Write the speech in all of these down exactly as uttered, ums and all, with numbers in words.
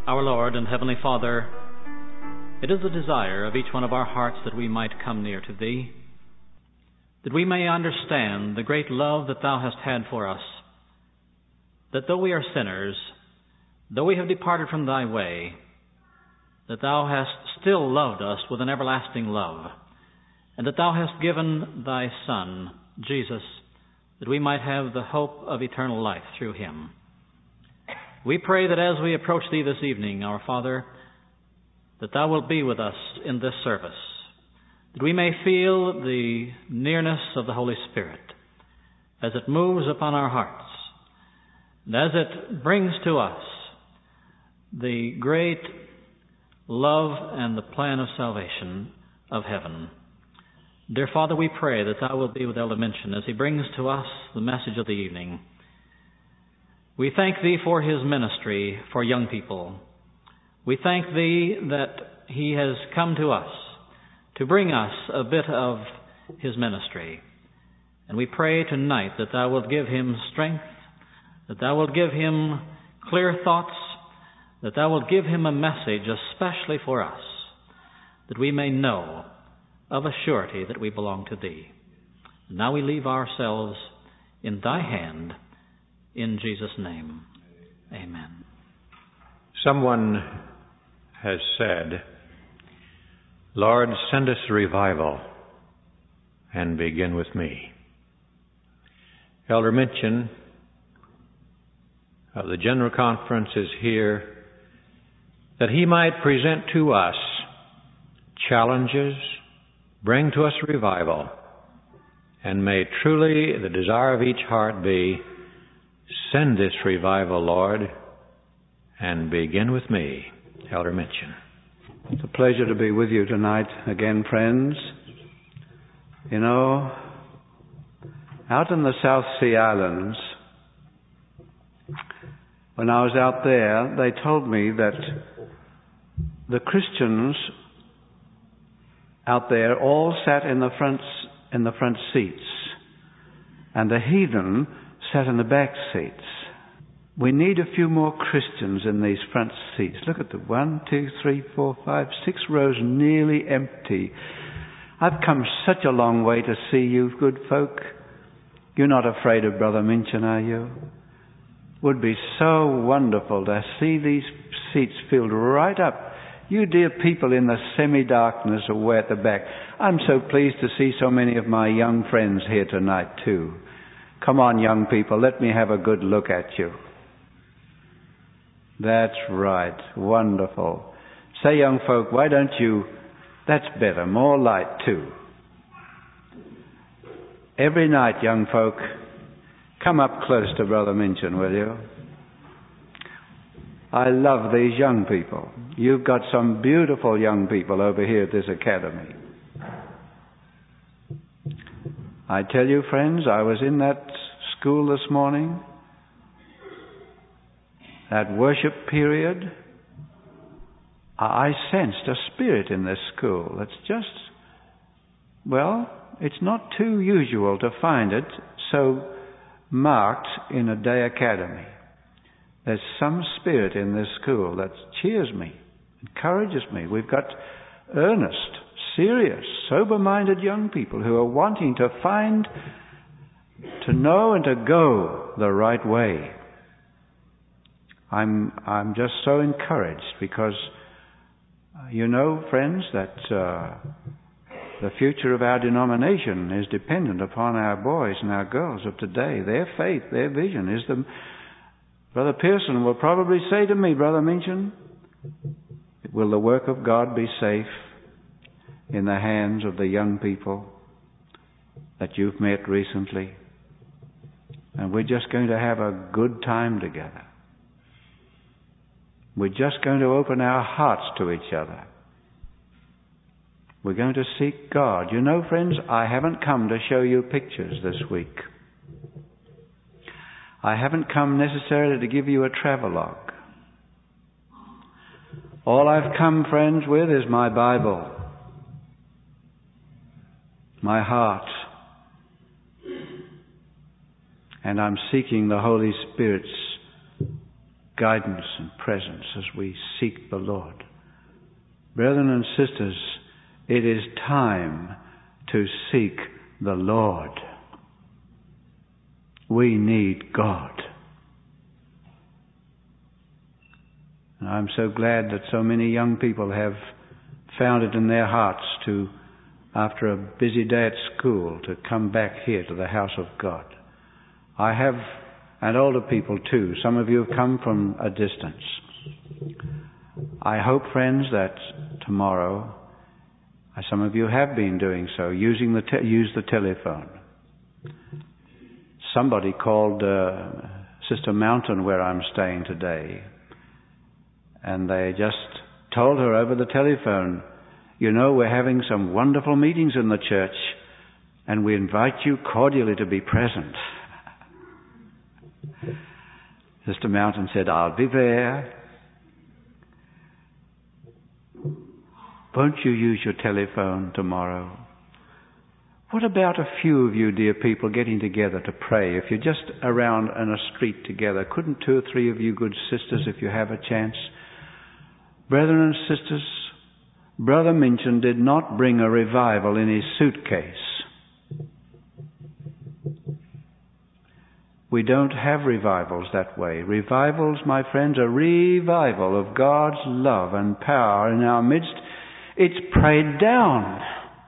Our Lord and Heavenly Father, it is the desire of each one of our hearts that we might come near to Thee, that we may understand the great love that Thou hast had for us, that though we are sinners, though we have departed from Thy way, that Thou hast still loved us with an everlasting love, and that Thou hast given Thy Son, Jesus, that we might have the hope of eternal life through Him. We pray that as we approach Thee this evening, our Father, that Thou wilt be with us in this service, that we may feel the nearness of the Holy Spirit as it moves upon our hearts, and as it brings to us the great love and the plan of salvation of heaven. Dear Father, we pray that Thou wilt be with Elder Minchin as he brings to us the message of the evening. We thank Thee for his ministry for young people. We thank Thee that he has come to us to bring us a bit of his ministry. And we pray tonight that Thou wilt give him strength, that Thou wilt give him clear thoughts, that Thou wilt give him a message especially for us, that we may know of a surety that we belong to Thee. And now we leave ourselves in Thy hand, in Jesus' name. Amen. Someone has said, Lord, send us revival and begin with me. Elder Minchin of the General Conference is here that he might present to us challenges, bring to us revival, and may truly the desire of each heart be, send this revival, Lord, and begin with me. Elder Minchin. It's a pleasure to be with you tonight again, friends. You know, out in the South Sea Islands, when I was out there, they told me that the Christians out there all sat in the front in the front seats, and the heathen sat in the back seats. We need a few more Christians in these front seats. Look at the one, two, three, four, five, six rows nearly empty. I've come such a long way to see you, good folk. You're not afraid of Brother Minchin, are you? Would be so wonderful to see these seats filled right up. You dear people in the semi-darkness away at the back. I'm so pleased to see so many of my young friends here tonight too. Come on, young people, let me have a good look at you. That's right. Wonderful. Say, young folk, why don't you... That's better. More light, too. Every night, young folk, come up close to Brother Minchin, will you? I love these young people. You've got some beautiful young people over here at this academy. I tell you, friends, I was in that school this morning, that worship period. I sensed a spirit in this school. It's just, well, it's not too usual to find it so marked in a day academy. There's some spirit in this school that cheers me, encourages me. We've got earnest, serious, sober-minded young people who are wanting to find, to know and to go the right way. I'm I'm just so encouraged because, uh, you know, friends, that uh, the future of our denomination is dependent upon our boys and our girls of today. Their faith, their vision is the... Brother Pearson will probably say to me, Brother Minchin, will the work of God be safe in the hands of the young people that you've met recently? And we're just going to have a good time together. We're just going to open our hearts to each other. We're going to seek God. You know, friends, I haven't come to show you pictures this week. I haven't come necessarily to give you a travelogue. All I've come, friends, with is my Bible, my heart, and I'm seeking the Holy Spirit's guidance and presence as we seek the Lord. Brethren and sisters, it is time to seek the Lord. We need God. And I'm so glad that so many young people have found it in their hearts to, after a busy day at school, to come back here to the house of God. I have, and older people too, some of you have come from a distance. I hope, friends, that tomorrow, as some of you have been doing so, using the te- use the telephone. Somebody called uh, Sister Mountain where I'm staying today, and they just told her over the telephone, you know, we're having some wonderful meetings in the church, and we invite you cordially to be present. Sister Mountain said, I'll be there. Won't you use your telephone tomorrow? What about a few of you, dear people, getting together to pray? If you're just around in a street together, couldn't two or three of you good sisters, if you have a chance? Brethren and sisters, Brother Minchin did not bring a revival in his suitcase. We don't have revivals that way. Revivals, my friends, a revival of God's love and power in our midst. It's prayed down.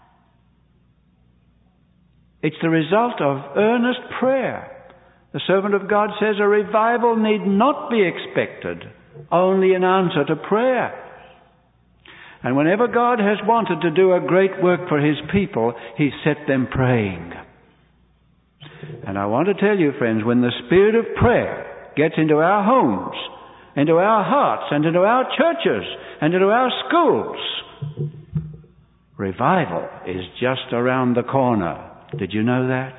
It's the result of earnest prayer. The servant of God says a revival need not be expected, only in answer to prayer. And whenever God has wanted to do a great work for His people, He set them praying. And I want to tell you, friends, when the spirit of prayer gets into our homes, into our hearts, and into our churches, and into our schools, revival is just around the corner. Did you know that?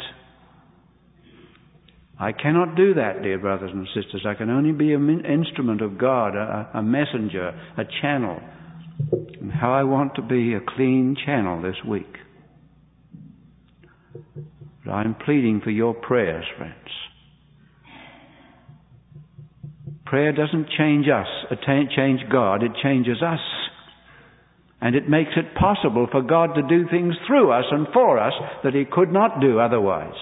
I cannot do that, dear brothers and sisters. I can only be an instrument of God, a, a messenger, a channel. And how I want to be a clean channel this week. But I'm pleading for your prayers, friends. Prayer doesn't change us, change God, it changes us. And it makes it possible for God to do things through us and for us that He could not do otherwise.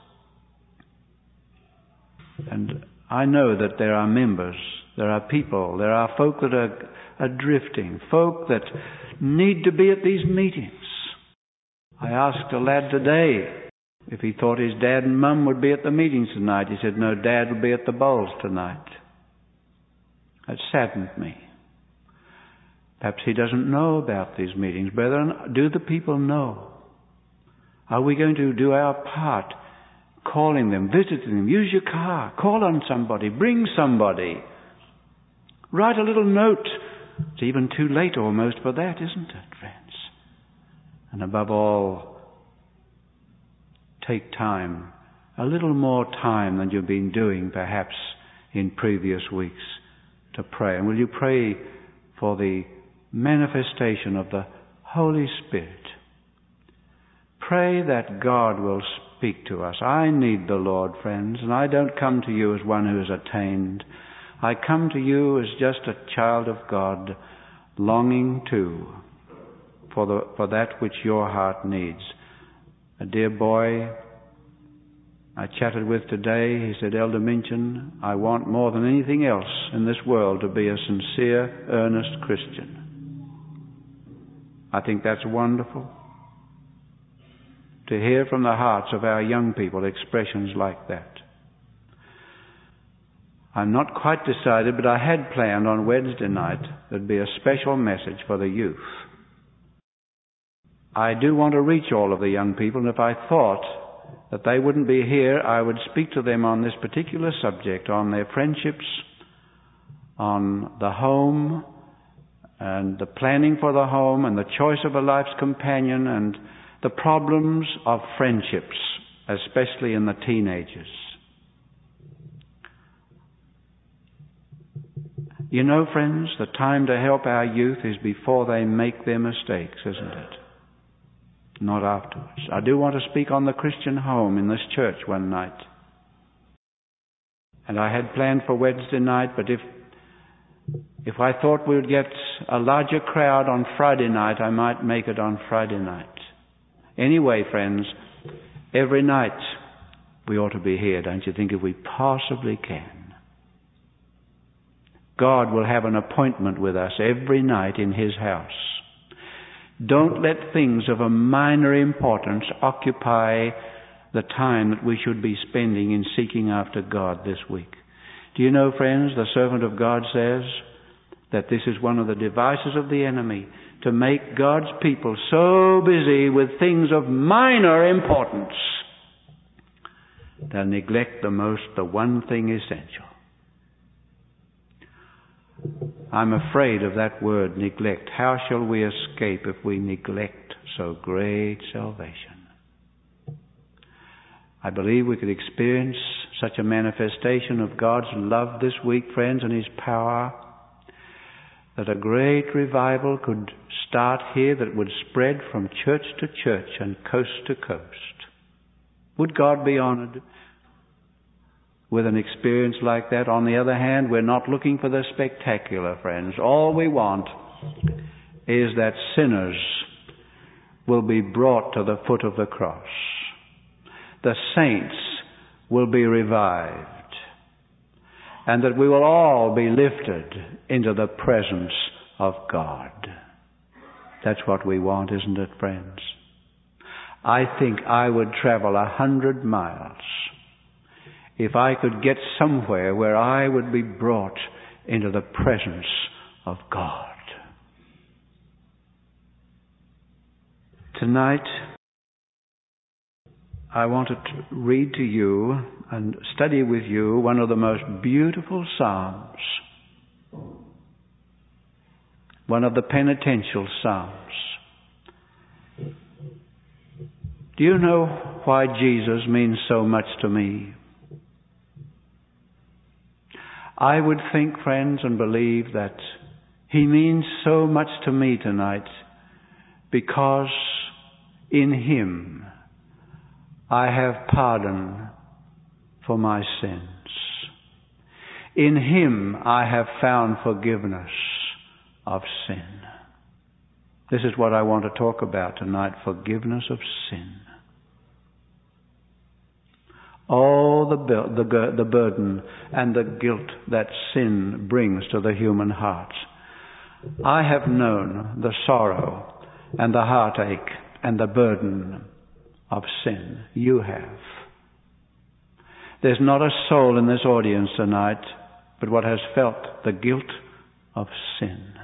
And I know that there are members, there are people, there are folk that are, are drifting, folk that need to be at these meetings. I asked a lad today if he thought his dad and mum would be at the meetings tonight. He said, no, Dad will be at the bowls tonight. That saddened me. Perhaps he doesn't know about these meetings. Brethren, do the people know? Are we going to do our part? Calling them, visiting them, use your car, call on somebody, bring somebody. Write a little note. It's even too late almost for that, isn't it, friends? And above all, take time, a little more time than you've been doing perhaps in previous weeks to pray. And will you pray for the manifestation of the Holy Spirit? Pray that God will speak to us. I need the Lord, friends, and I don't come to you as one who has attained. I come to you as just a child of God, longing too for the for that which your heart needs. A dear boy I chatted with today, he said, Elder Minchin, I want more than anything else in this world to be a sincere, earnest Christian. I think that's wonderful. To hear from the hearts of our young people expressions like that. I'm not quite decided, but I had planned on Wednesday night there'd be a special message for the youth. I do want to reach all of the young people, and if I thought that they wouldn't be here, I would speak to them on this particular subject, on their friendships, on the home, and the planning for the home, and the choice of a life's companion, and the problems of friendships, especially in the teenagers. You know, friends, the time to help our youth is before they make their mistakes, isn't it? Not afterwards. I do want to speak on the Christian home in this church one night. And I had planned for Wednesday night, but if If I thought we would get a larger crowd on Friday night, I might make it on Friday night. Anyway, friends, every night we ought to be here, don't you think, if we possibly can? God will have an appointment with us every night in His house. Don't let things of a minor importance occupy the time that we should be spending in seeking after God this week. Do you know, friends, the servant of God says that this is one of the devices of the enemy, to make God's people so busy with things of minor importance they'll neglect the most, the one thing essential. I'm afraid of that word, neglect. How shall we escape if we neglect so great salvation? I believe we could experience such a manifestation of God's love this week, friends, and His power, that a great revival could start here that would spread from church to church and coast to coast. Would God be honored with an experience like that? On the other hand, we're not looking for the spectacular, friends. All we want is that sinners will be brought to the foot of the cross. The saints will be revived, and that we will all be lifted into the presence of God. That's what we want, isn't it, friends? I think I would travel a hundred miles if I could get somewhere where I would be brought into the presence of God. Tonight, I wanted to read to you and study with you one of the most beautiful psalms, one of the penitential psalms. Do you know why Jesus means so much to me? I would think, friends, and believe that He means so much to me tonight because in Him I have pardon for my sins. In Him I have found forgiveness of sin. This is what I want to talk about tonight, forgiveness of sin. All the, the, the burden and the guilt that sin brings to the human heart. I have known the sorrow and the heartache and the burden of sin. You have. There's not a soul in this audience tonight but what has felt the guilt of sin.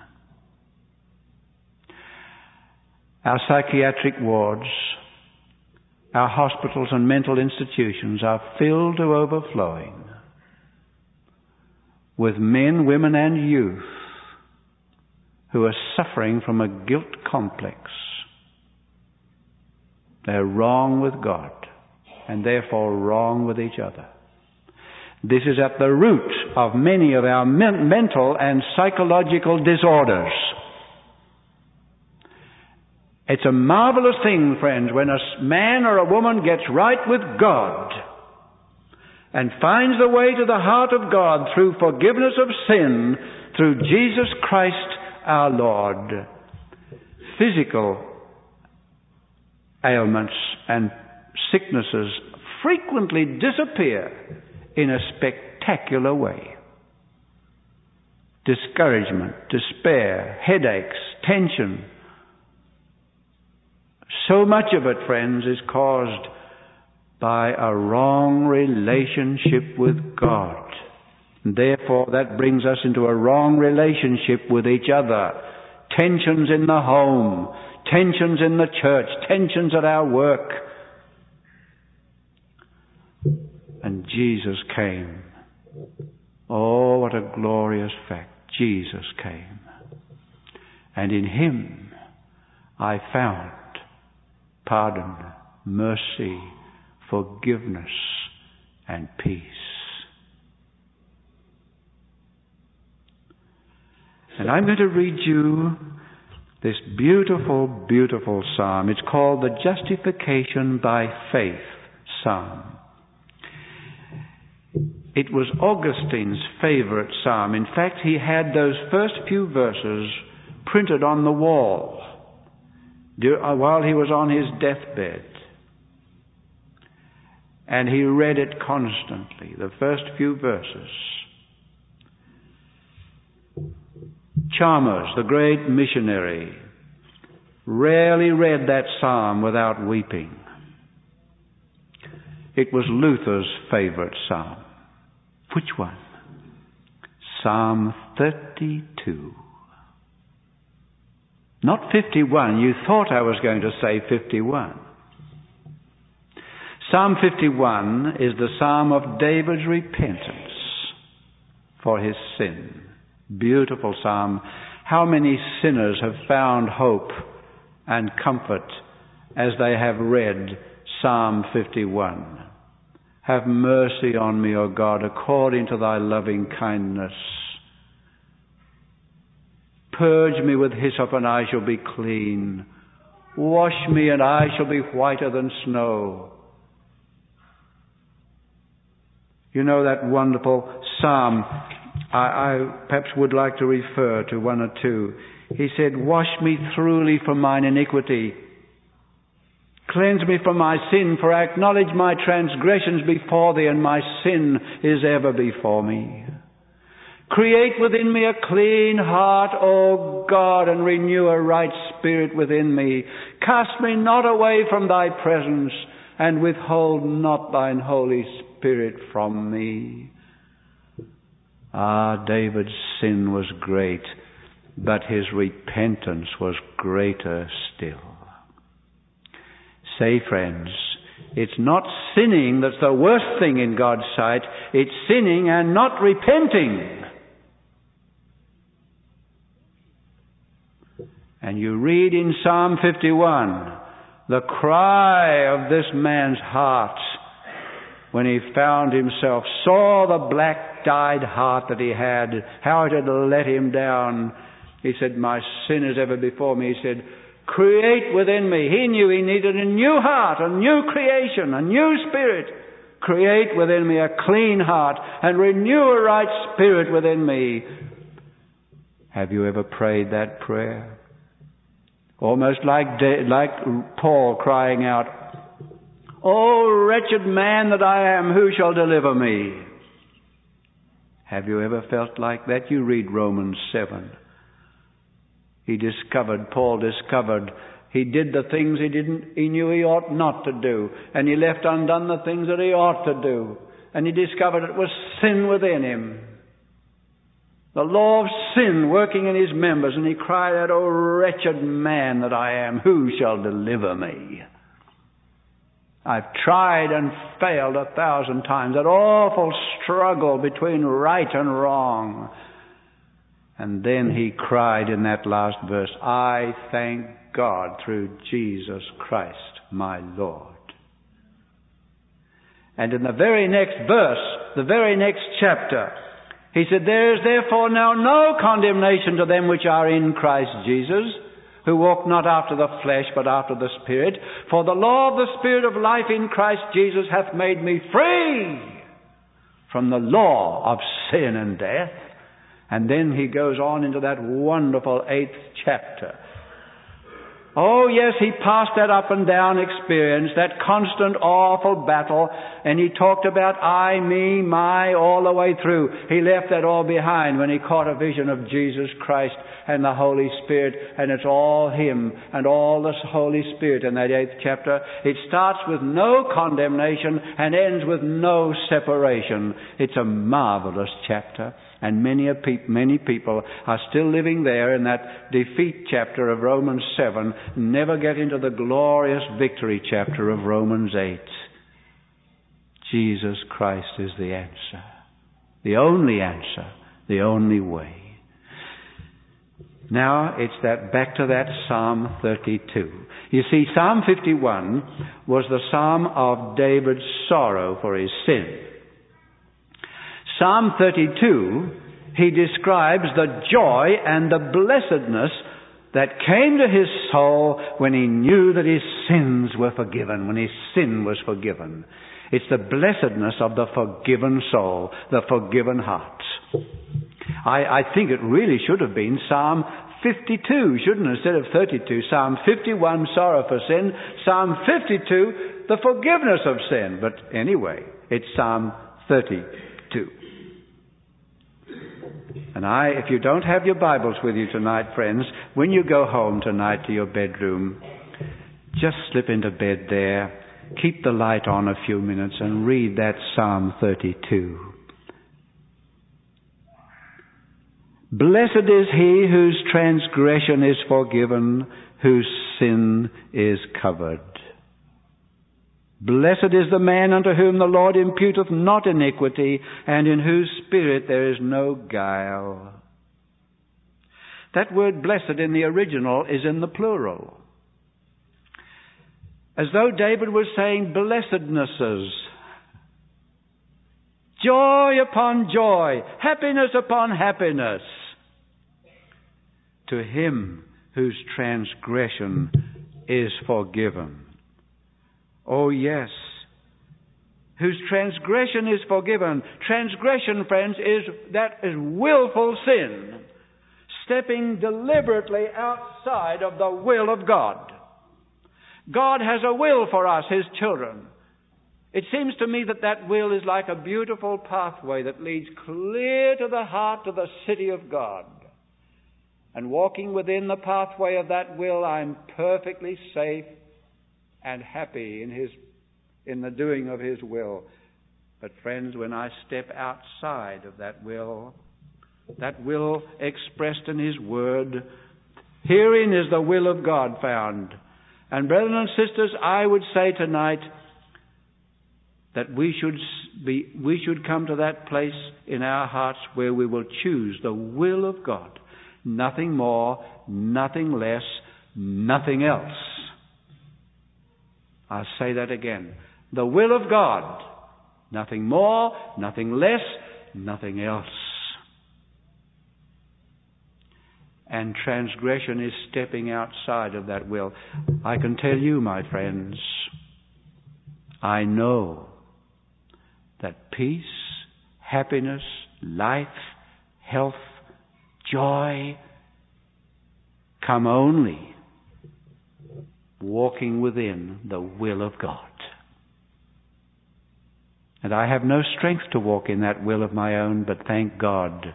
Our psychiatric wards, our hospitals and mental institutions are filled to overflowing with men, women and youth who are suffering from a guilt complex. They're wrong with God and therefore wrong with each other. This is at the root of many of our men- mental and psychological disorders. It's a marvelous thing, friends, when a man or a woman gets right with God and finds the way to the heart of God through forgiveness of sin, through Jesus Christ our Lord. Physical ailments and sicknesses frequently disappear in a spectacular way. Discouragement, despair, headaches, tension. So much of it, friends, is caused by a wrong relationship with God. And therefore, that brings us into a wrong relationship with each other. Tensions in the home, tensions in the church, tensions at our work. And Jesus came. Oh, what a glorious fact. Jesus came. And in Him I found pardon, mercy, forgiveness, and peace. And I'm going to read you this beautiful, beautiful psalm. It's called the Justification by Faith Psalm. It was Augustine's favourite psalm. In fact, he had those first few verses printed on the wall while he was on his deathbed. And he read it constantly, the first few verses. Chalmers, the great missionary, rarely read that psalm without weeping. It was Luther's favourite psalm. Which one? Psalm thirty-two. Not fifty-one. You thought I was going to say fifty-one. Psalm fifty-one is the psalm of David's repentance for his sin. Beautiful psalm. How many sinners have found hope and comfort as they have read Psalm fifty-one. Have mercy on me, O God, according to thy loving kindness. Purge me with hyssop, and I shall be clean. Wash me, and I shall be whiter than snow. You know that wonderful psalm. I, I perhaps would like to refer to one or two. He said, wash me thoroughly from mine iniquity. Cleanse me from my sin, for I acknowledge my transgressions before thee, and my sin is ever before me. Create within me a clean heart, O God, and renew a right spirit within me. Cast me not away from thy presence, and withhold not thine Holy Spirit from me. Ah, David's sin was great, but his repentance was greater still. Say, friends, it's not sinning that's the worst thing in God's sight. It's sinning and not repenting. And you read in Psalm fifty-one the cry of this man's heart when he found himself, saw the black dyed heart that he had, how it had let him down. He said, my sin is ever before me. He said, create within me. He knew he needed a new heart, a new creation, a new spirit. Create within me a clean heart and renew a right spirit within me. Have you ever prayed that prayer? Almost like, like Paul crying out, O wretched man that I am, who shall deliver me? Have you ever felt like that? You read Romans seven. He discovered, Paul discovered, he did the things he didn't, he knew he ought not to do. And he left undone the things that he ought to do. And he discovered it was sin within him. The law of sin working in his members. And he cried out, O wretched man that I am, who shall deliver me? I've tried and failed a thousand times. That awful struggle between right and wrong. And then he cried in that last verse, I thank God through Jesus Christ, my Lord. And in the very next verse, the very next chapter, he said, there is therefore now no condemnation to them which are in Christ Jesus, who walk not after the flesh, but after the Spirit. For the law of the Spirit of life in Christ Jesus hath made me free from the law of sin and death. And then he goes on into that wonderful eighth chapter. Oh yes, he passed that up and down experience, that constant awful battle, and he talked about I, me, my all the way through. He left that all behind when he caught a vision of Jesus Christ and the Holy Spirit, and it's all him and all the Holy Spirit in that eighth chapter. It starts with no condemnation and ends with no separation. It's a marvelous chapter. And many, a pe- many people are still living there in that defeat chapter of Romans seven, never get into the glorious victory chapter of Romans eight. Jesus Christ is the answer. The only answer. The only way. Now it's that back to that Psalm thirty-two. You see, Psalm fifty-one was the psalm of David's sorrow for his sin. Psalm thirty-two, he describes the joy and the blessedness that came to his soul when he knew that his sins were forgiven, when his sin was forgiven. It's the blessedness of the forgiven soul, the forgiven heart. I, I think it really should have been Psalm fifty-two, shouldn't it, instead of thirty-two? Psalm fifty-one, sorrow for sin. Psalm fifty-two, the forgiveness of sin. But anyway, it's Psalm thirty-two. And I, if you don't have your Bibles with you tonight, friends, when you go home tonight to your bedroom, just slip into bed there, keep the light on a few minutes and read that Psalm thirty-two. Blessed is he whose transgression is forgiven, whose sin is covered. Blessed is the man unto whom the Lord imputeth not iniquity, and in whose spirit there is no guile. That word blessed in the original is in the plural. As though David was saying blessednesses. Joy upon joy, happiness upon happiness. To him whose transgression is forgiven. Oh yes, whose transgression is forgiven. Transgression, friends, is that is willful sin. Stepping deliberately outside of the will of God. God has a will for us, His children. It seems to me that that will is like a beautiful pathway that leads clear to the heart of the city of God. And walking within the pathway of that will, I'm perfectly safe and happy in His, in the doing of His will. But friends, when I step outside of that will, that will expressed in His Word, herein is the will of God found. And brethren and sisters, I would say tonight that we should be, we should come to that place in our hearts where we will choose the will of God. Nothing more, nothing less, nothing else. I'll say that again. The will of God. Nothing more, nothing less, nothing else. And transgression is stepping outside of that will. I can tell you, my friends, I know that peace, happiness, life, health, joy come only walking within the will of God. And I have no strength to walk in that will of my own, but thank God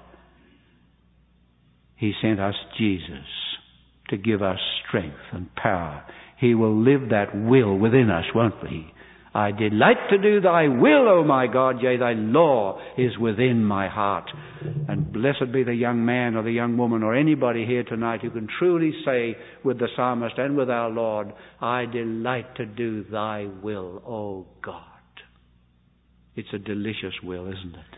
He sent us Jesus to give us strength and power. He will live that will within us, won't He? I delight to do thy will, O my God, yea, thy law is within my heart. And blessed be the young man or the young woman or anybody here tonight who can truly say with the psalmist and with our Lord, I delight to do thy will, O God. It's a delicious will, isn't it?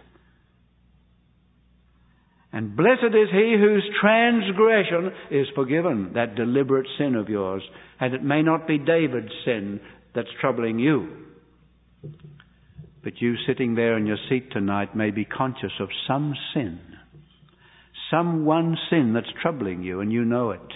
And blessed is he whose transgression is forgiven, that deliberate sin of yours. And it may not be David's sin that's troubling you. But you sitting there in your seat tonight may be conscious of some sin. Some one sin that's troubling you and you know it.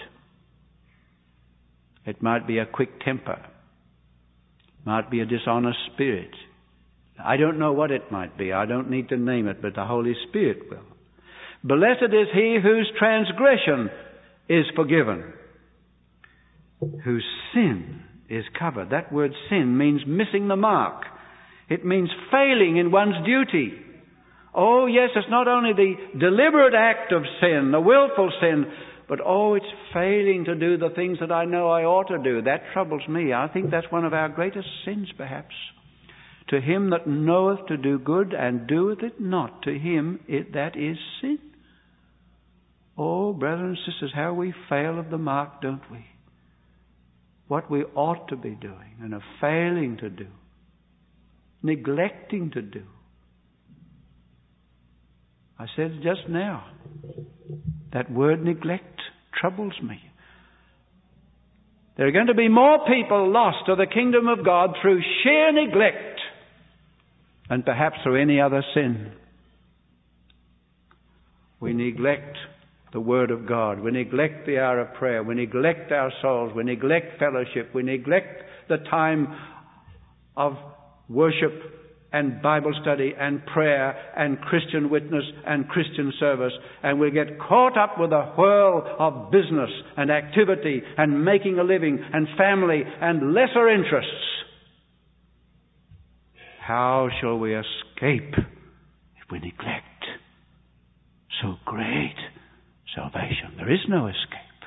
It might be a quick temper. It might be a dishonest spirit. I don't know what it might be. I don't need to name it, but the Holy Spirit will. Blessed is he whose transgression is forgiven, whose sin is covered. That word sin means missing the mark. It means failing in one's duty. Oh yes, it's not only the deliberate act of sin, the willful sin, but oh, it's failing to do the things that I know I ought to do. That troubles me. I think that's one of our greatest sins, perhaps. To him that knoweth to do good and doeth it not, to him it that is sin. Oh, brothers and sisters, how we fail of the mark, don't we? What we ought to be doing and are failing to do, neglecting to do. I said just now, that word neglect troubles me. There are going to be more people lost to the kingdom of God through sheer neglect and perhaps through any other sin. We neglect the Word of God. We neglect the hour of prayer. We neglect our souls. We neglect fellowship. We neglect the time of worship and Bible study and prayer and Christian witness and Christian service, and we'll get caught up with a whirl of business and activity and making a living and family and lesser interests. How shall we escape if we neglect so great salvation? There is no escape.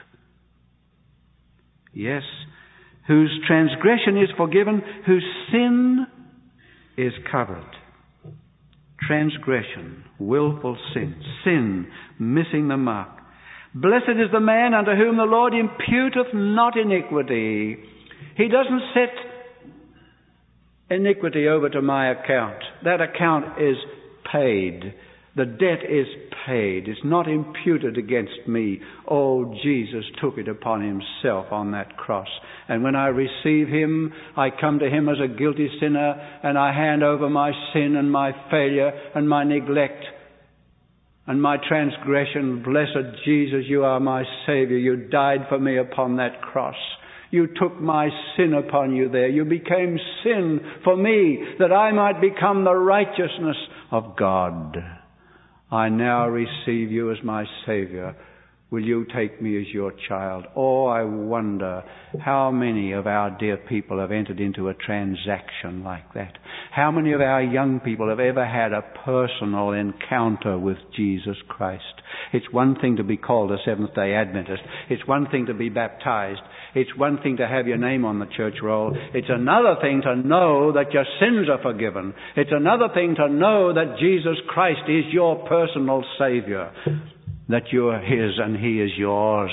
Yes, whose transgression is forgiven, whose sin is covered. Transgression, willful sin, sin, missing the mark. Blessed is the man unto whom the Lord imputeth not iniquity. He doesn't set iniquity over to my account. That account is paid. The debt is paid. It's not imputed against me. Oh, Jesus took it upon himself on that cross. And when I receive him, I come to him as a guilty sinner, and I hand over my sin and my failure and my neglect and my transgression. Blessed Jesus, you are my Saviour. You died for me upon that cross. You took my sin upon you there. You became sin for me, that I might become the righteousness of God. I now receive you as my Saviour. Will you take me as your child? Oh, I wonder how many of our dear people have entered into a transaction like that. How many of our young people have ever had a personal encounter with Jesus Christ? It's one thing to be called a Seventh-day Adventist. It's one thing to be baptized. It's one thing to have your name on the church roll. It's another thing to know that your sins are forgiven. It's another thing to know that Jesus Christ is your personal Saviour, that you're his and he is yours.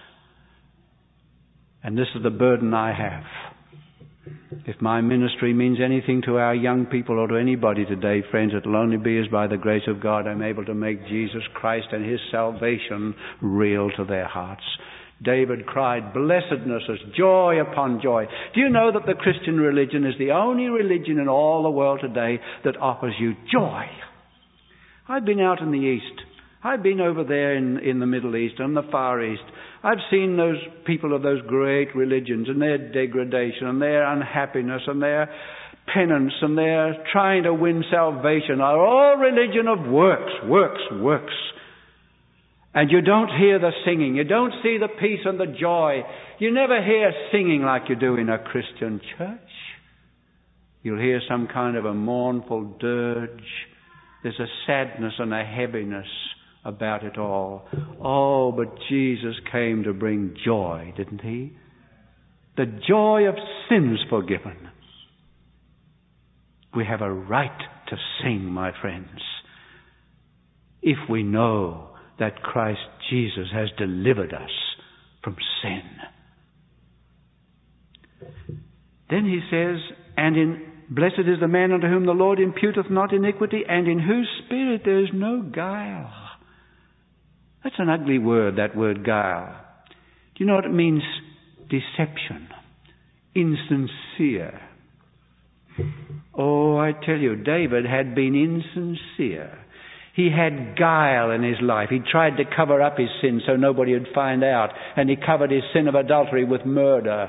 And this is the burden I have. If my ministry means anything to our young people or to anybody today, friends, it'll only be as by the grace of God I'm able to make Jesus Christ and his salvation real to their hearts. David cried, blessedness is joy upon joy. Do you know that the Christian religion is the only religion in all the world today that offers you joy? I've been out in the East. I've been over there in, in the Middle East and the Far East. I've seen those people of those great religions and their degradation and their unhappiness and their penance and their trying to win salvation are all religion of works, works, works. And you don't hear the singing. You don't see the peace and the joy. You never hear singing like you do in a Christian church. You'll hear some kind of a mournful dirge. There's a sadness and a heaviness about it all. Oh, but Jesus came to bring joy, didn't he? The joy of sins forgiven. We have a right to sing, my friends, if we know that Christ Jesus has delivered us from sin. Then he says, and in blessed is the man unto whom the Lord imputeth not iniquity, and in whose spirit there is no guile. That's an ugly word, that word guile. Do you know what it means? Deception. Insincere. Oh, I tell you, David had been insincere. He had guile in his life. He tried to cover up his sin so nobody would find out. And he covered his sin of adultery with murder.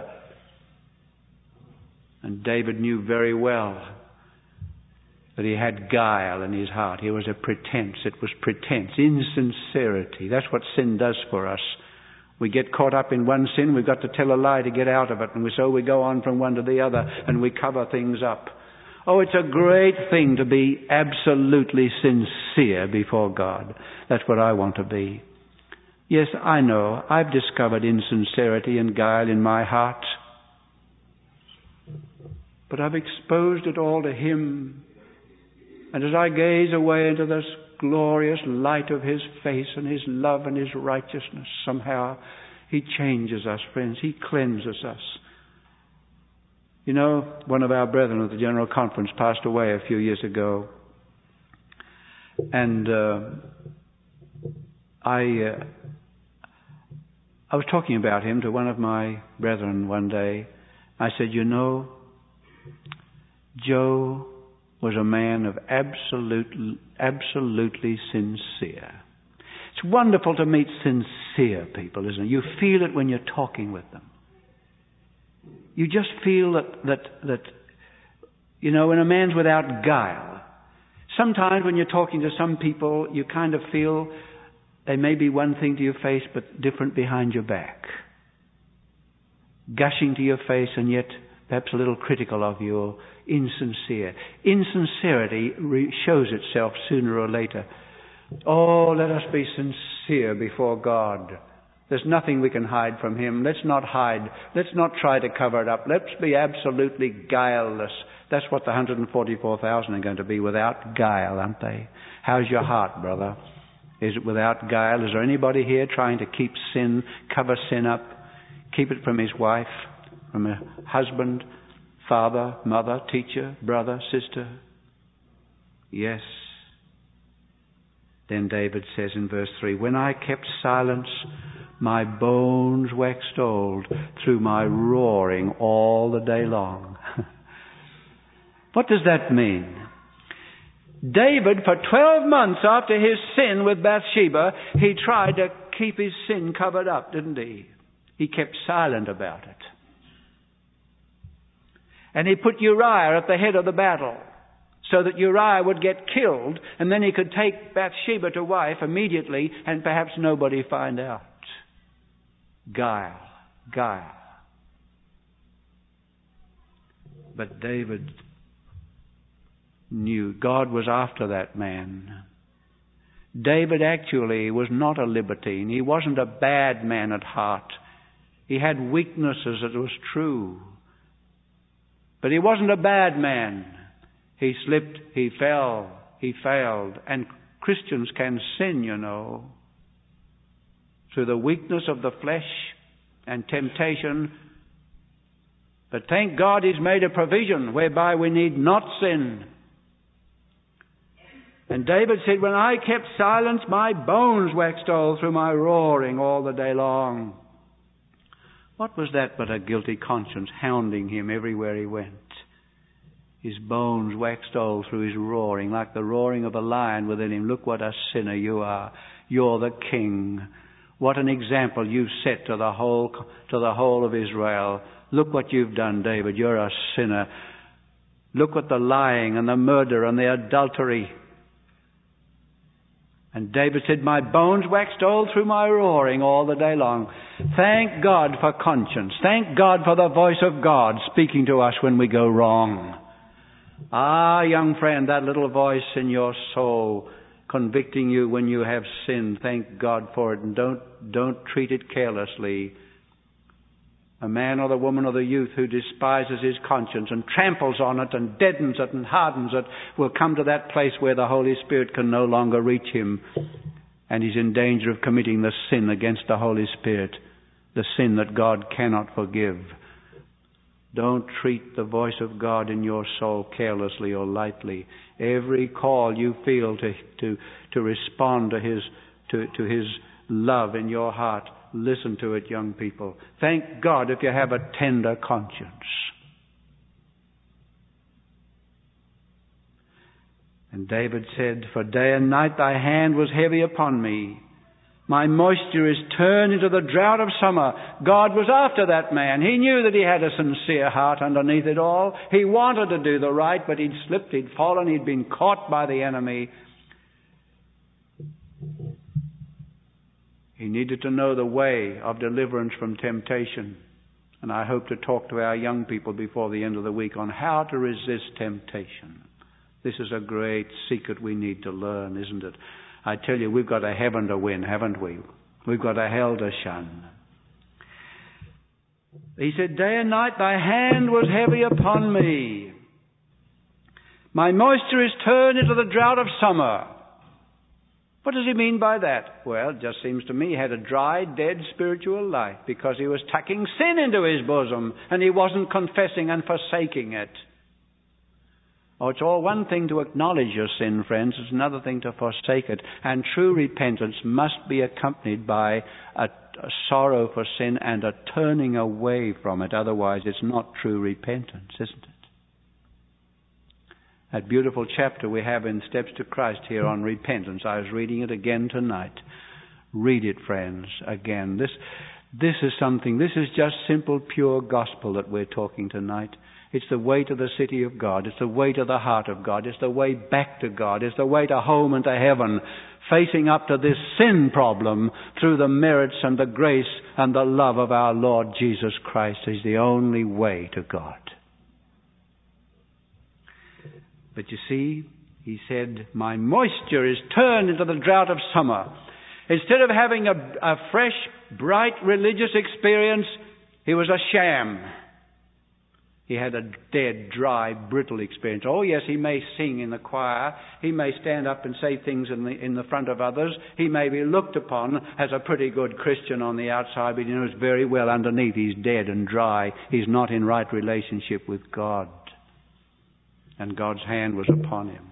And David knew very well that he had guile in his heart. He was a pretense. It was pretense, insincerity. That's what sin does for us. We get caught up in one sin, we've got to tell a lie to get out of it. And so we go on from one to the other and we cover things up. Oh, it's a great thing to be absolutely sincere before God. That's what I want to be. Yes, I know. I've discovered insincerity and guile in my heart. But I've exposed it all to him. And as I gaze away into this glorious light of his face and his love and his righteousness, somehow he changes us, friends. He cleanses us. You know, one of our brethren at the General Conference passed away a few years ago. And uh, I uh, I was talking about him to one of my brethren one day. I said, you know, Joe was a man of absolute, absolutely sincere. It's wonderful to meet sincere people, isn't it? You feel it when you're talking with them. You just feel that, that, that You know, when a man's without guile. Sometimes when you're talking to some people, you kind of feel they may be one thing to your face, but different behind your back. Gushing to your face and yet perhaps a little critical of you, or insincere. Insincerity re- shows itself sooner or later. Oh, let us be sincere before God. There's nothing we can hide from Him. Let's not hide. Let's not try to cover it up. Let's be absolutely guileless. That's what the one hundred forty-four thousand are going to be, without guile, aren't they? How's your heart, brother? Is it without guile? Is there anybody here trying to keep sin, cover sin up, keep it from his wife, from a husband, father, mother, teacher, brother, sister? Yes. Then David says in verse three, when I kept silence, my bones waxed old through my roaring all the day long. What does that mean? David, for twelve months after his sin with Bathsheba, he tried to keep his sin covered up, didn't he? He kept silent about it. And he put Uriah at the head of the battle, so that Uriah would get killed, and then he could take Bathsheba to wife immediately, and perhaps nobody find out. Guile, guile. But David knew God was after that man. David actually was not a libertine. He wasn't a bad man at heart. He had weaknesses, it was true. But he wasn't a bad man. He slipped, he fell, he failed. And Christians can sin, you know, through the weakness of the flesh and temptation. But thank God He's made a provision whereby we need not sin. And David said, when I kept silence, my bones waxed old through my roaring all the day long. What was that but a guilty conscience hounding him everywhere he went? His bones waxed old through his roaring, like the roaring of a lion within him. Look what a sinner you are. You're the king. What an example you've set to the whole, to the whole of Israel. Look what you've done, David. You're a sinner. Look at the lying and the murder and the adultery. And David said, my bones waxed old through my roaring all the day long. Thank God for conscience. Thank God for the voice of God speaking to us when we go wrong. Ah, young friend, that little voice in your soul convicting you when you have sinned. Thank God for it. And don't, don't treat it carelessly. A man or the woman or the youth who despises his conscience and tramples on it and deadens it and hardens it will come to that place where the Holy Spirit can no longer reach him, and he's in danger of committing the sin against the Holy Spirit, the sin that God cannot forgive. Don't treat the voice of God in your soul carelessly or lightly. Every call you feel to to to respond to his to, to his love in your heart, listen to it, young people. Thank God if you have a tender conscience. And David said, for day and night thy hand was heavy upon me. My moisture is turned into the drought of summer. God was after that man. He knew that he had a sincere heart underneath it all. He wanted to do the right, but he'd slipped, he'd fallen, he'd been caught by the enemy. He needed to know the way of deliverance from temptation. And I hope to talk to our young people before the end of the week on how to resist temptation. This is a great secret we need to learn, isn't it? I tell you, we've got a heaven to win, haven't we? We've got a hell to shun. He said, day and night thy hand was heavy upon me. My moisture is turned into the drought of summer. What does he mean by that? Well, it just seems to me he had a dry, dead spiritual life because he was tucking sin into his bosom and he wasn't confessing and forsaking it. Oh, it's all one thing to acknowledge your sin, friends. It's another thing to forsake it. And true repentance must be accompanied by a, a sorrow for sin and a turning away from it. Otherwise, it's not true repentance, isn't it? That beautiful chapter we have in Steps to Christ here on repentance. I was reading it again tonight. Read it, friends, again. This, this is something, this is just simple, pure gospel that we're talking tonight. It's the way to the city of God. It's the way to the heart of God. It's the way back to God. It's the way to home and to heaven. Facing up to this sin problem through the merits and the grace and the love of our Lord Jesus Christ is the only way to God. But you see, he said, my moisture is turned into the drought of summer. Instead of having a, a fresh, bright religious experience, he was a sham. He had a dead, dry, brittle experience. Oh yes, he may sing in the choir. He may stand up and say things in the, in the front of others. He may be looked upon as a pretty good Christian on the outside, but he knows very well underneath he's dead and dry. He's not in right relationship with God. And God's hand was upon him.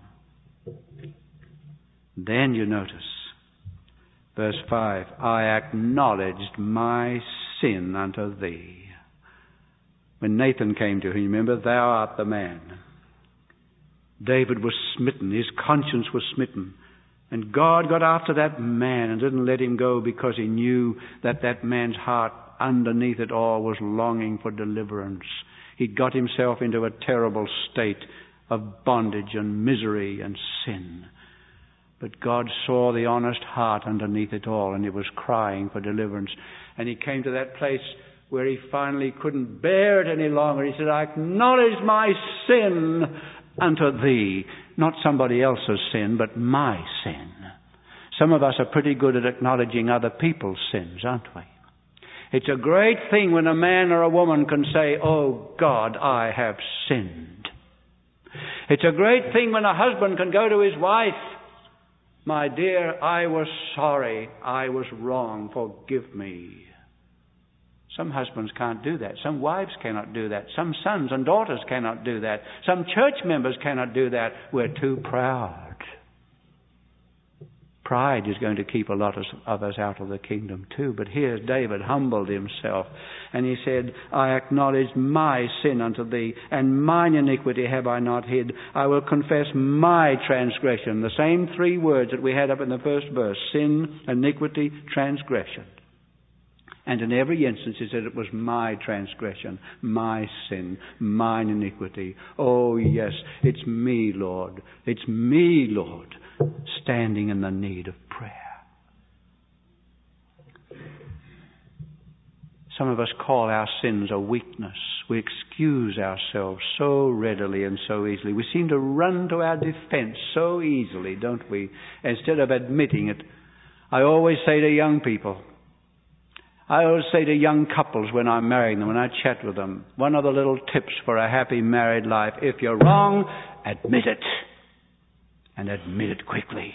Then you notice, verse five, I acknowledged my sin unto thee. When Nathan came to him, remember, thou art the man. David was smitten. His conscience was smitten. And God got after that man and didn't let him go because he knew that that man's heart underneath it all was longing for deliverance. He'd got himself into a terrible state of bondage and misery and sin. But God saw the honest heart underneath it all, and it was crying for deliverance. And he came to that place where he finally couldn't bear it any longer. He said, I acknowledge my sin unto thee. Not somebody else's sin, but my sin. Some of us are pretty good at acknowledging other people's sins, aren't we? It's a great thing when a man or a woman can say, oh God, I have sinned. It's a great thing when a husband can go to his wife, my dear, I was sorry, I was wrong, forgive me. Some husbands can't do that. Some wives cannot do that. Some sons and daughters cannot do that. Some church members cannot do that. We're too proud. Pride is going to keep a lot of us out of the kingdom too. But here David humbled himself and he said, I acknowledge my sin unto thee, and mine iniquity have I not hid. I will confess my transgression. The same three words that we had up in the first verse. Sin, iniquity, transgression. And in every instance he said it was my transgression, my sin, mine iniquity. Oh yes, it's me, Lord. It's me, Lord, standing in the need of prayer. Some of us call our sins a weakness. We excuse ourselves so readily and so easily. We seem to run to our defense so easily, don't we? Instead of admitting it. I always say to young people, I always say to young couples when I'm marrying them, when I chat with them, one of the little tips for a happy married life, if you're wrong, admit it. And admit it quickly.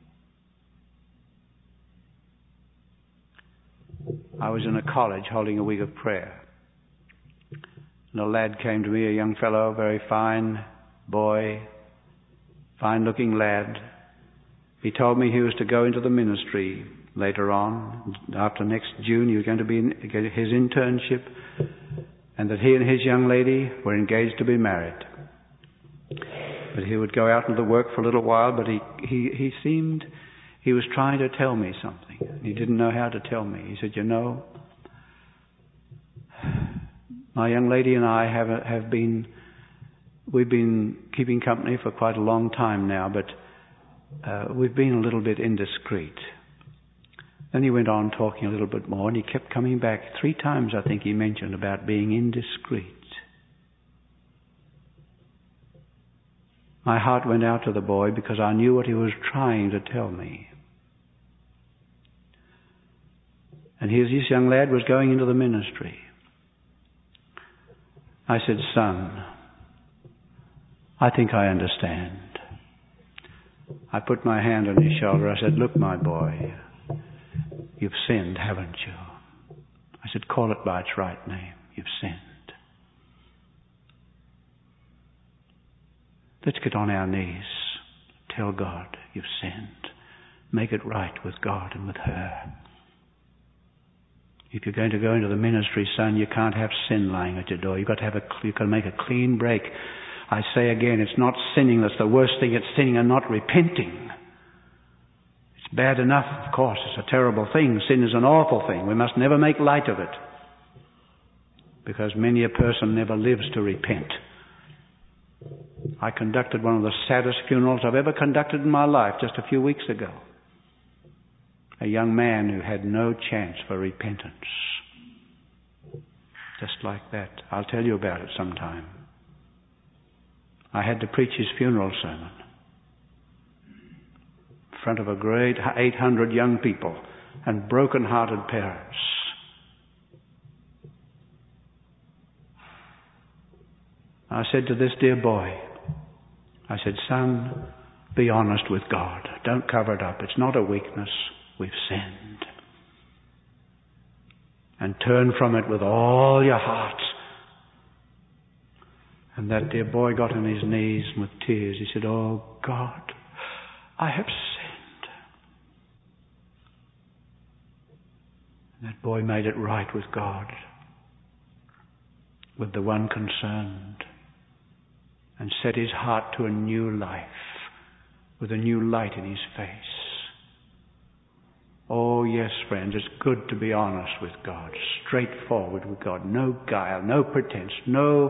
I was in a college holding a week of prayer. And a lad came to me, a young fellow, very fine boy, fine-looking lad. He told me he was to go into the ministry later on. After next June, he was going to be in, get his internship, and that he and his young lady were engaged to be married. But he would go out into the work for a little while, but he, he, he seemed, he was trying to tell me something. He didn't know how to tell me. He said, you know, my young lady and I have, have been, we've been keeping company for quite a long time now, but uh, we've been a little bit indiscreet. Then he went on talking a little bit more, and he kept coming back. Three times, I think he mentioned about being indiscreet. My heart went out to the boy because I knew what he was trying to tell me. And here's this young lad was going into the ministry. I said, son, I think I understand. I put my hand on his shoulder. I said, look, my boy, you've sinned, haven't you? I said, call it by its right name. You've sinned. Let's get on our knees. Tell God you've sinned. Make it right with God and with her. If you're going to go into the ministry, son, you can't have sin lying at your door. You've got to have a, you've got to make a clean break. I say again, it's not sinning that's the worst thing. It's sinning and not repenting. It's bad enough, of course. It's a terrible thing. Sin is an awful thing. We must never make light of it. Because many a person never lives to repent. I conducted one of the saddest funerals I've ever conducted in my life just a few weeks ago. A young man who had no chance for repentance. Just like that. I'll tell you about it sometime. I had to preach his funeral sermon in front of a great eight hundred young people and broken-hearted parents. I said to this dear boy, I said, son, be honest with God. Don't cover it up. It's not a weakness. We've sinned. And turn from it with all your heart. And that dear boy got on his knees and with tears. He said, oh God, I have sinned. And that boy made it right with God, with the one concerned, and set his heart to a new life, with a new light in his face. Oh yes, friends, it's good to be honest with God, straightforward with God, no guile, no pretense, no,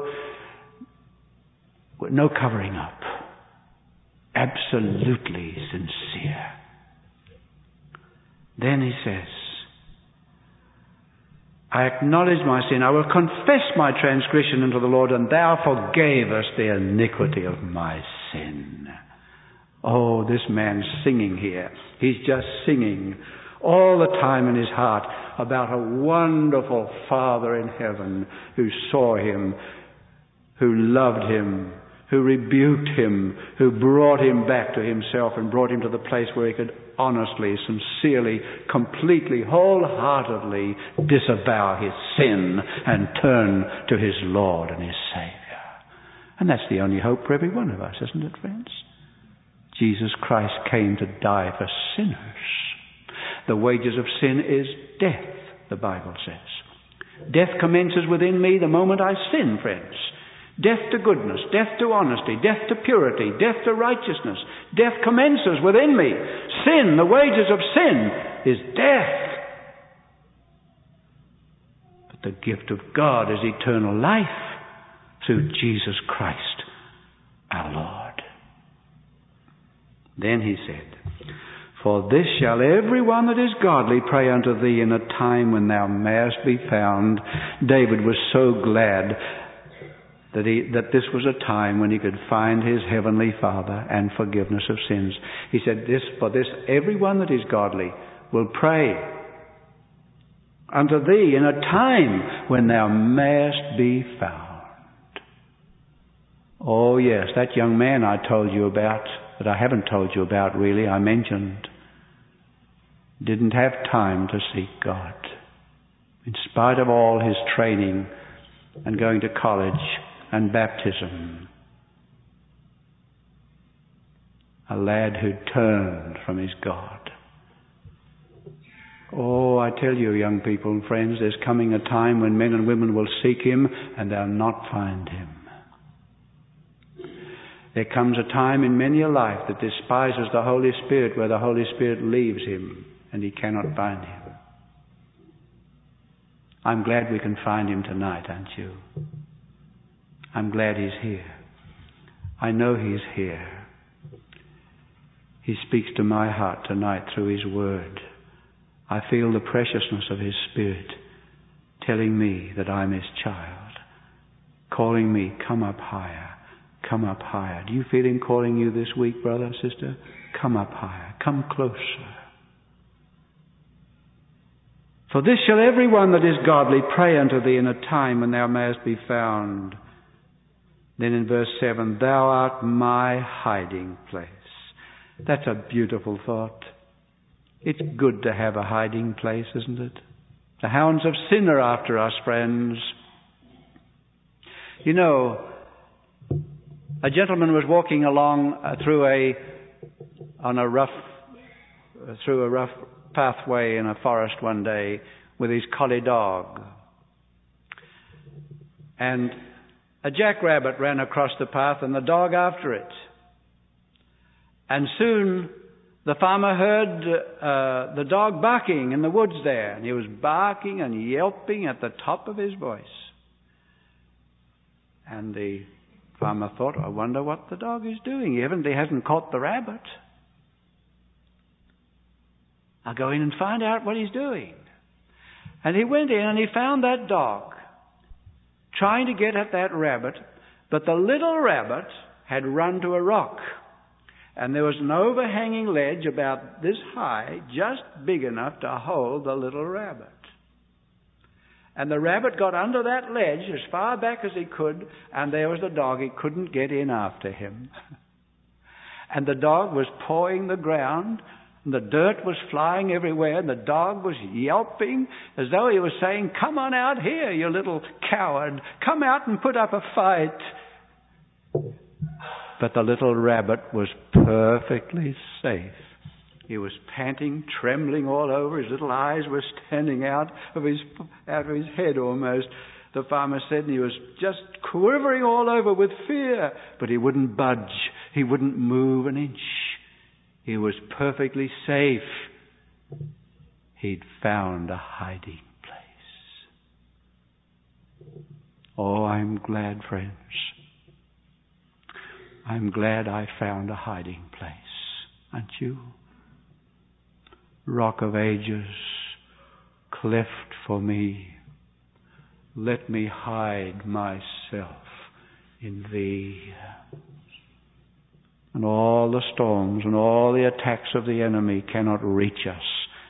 no covering up, absolutely sincere. Then he says, I acknowledge my sin. I will confess my transgression unto the Lord, and thou forgavest the iniquity of my sin. Oh, this man's singing here. He's just singing all the time in his heart about a wonderful Father in heaven who saw him, who loved him, who rebuked him, who brought him back to himself and brought him to the place where he could honestly, sincerely, completely, wholeheartedly disavow his sin and turn to his Lord and his Saviour. And that's the only hope for every one of us, isn't it, friends? Jesus Christ came to die for sinners. The wages of sin is death, the Bible says. Death commences within me the moment I sin, friends. Death to goodness, death to honesty, death to purity, death to righteousness. Death commences within me. Sin, the wages of sin, is death. But the gift of God is eternal life through Jesus Christ, our Lord. Then he said, for this shall every one that is godly pray unto thee in a time when thou mayest be found. David was so glad That, he, that this was a time when he could find his heavenly Father and forgiveness of sins. He said, this, for this everyone that is godly will pray unto thee in a time when thou mayest be found. Oh yes, that young man I told you about, that I haven't told you about really, I mentioned, didn't have time to seek God. In spite of all his training and going to college and baptism. A lad who turned from his God. Oh, I tell you, young people and friends, there's coming a time when men and women will seek him and they'll not find him. There comes a time in many a life that despises the Holy Spirit, where the Holy Spirit leaves him and he cannot find him. I'm glad we can find him tonight, aren't you? I'm glad he's here. I know he's here. He speaks to my heart tonight through his word. I feel the preciousness of his Spirit telling me that I'm his child, calling me, come up higher, come up higher. Do you feel him calling you this week, brother, sister? Come up higher, come closer. For this shall every one that is godly pray unto thee in a time when thou mayest be found. Then in verse seven, thou art my hiding place. That's a beautiful thought. It's good to have a hiding place, isn't it? The hounds of sin are after us, friends. You know, a gentleman was walking along uh, through a on a rough uh, through a rough pathway in a forest one day with his collie dog, and a jackrabbit ran across the path and the dog after it. And soon the farmer heard uh, the dog barking in the woods there. And he was barking and yelping at the top of his voice. And the Farmer thought, I wonder what the dog is doing. He evidently hasn't caught the rabbit. I'll go in and find out what he's doing. And he went in and he found that dog trying to get at that rabbit, but the little rabbit had run to a rock. And there was an overhanging ledge about this high, just big enough to hold the little rabbit. And the rabbit got under that ledge as far back as he could, and there was the dog. He couldn't get in after him. And the dog was pawing the ground, and the dirt was flying everywhere, and the dog was yelping as though he was saying, come on out here, you little coward. Come out and put up a fight. But the little rabbit was perfectly safe. He was panting, trembling all over. His little eyes were standing out of his out of his head almost. The farmer said, and he was just quivering all over with fear. But he wouldn't budge. He wouldn't move an inch. He was perfectly safe. He'd found a hiding place. Oh, I'm glad, friends. I'm glad I found a hiding place. Aren't you? Rock of ages, cleft for me, let me hide myself in thee. And all the storms and all the attacks of the enemy cannot reach us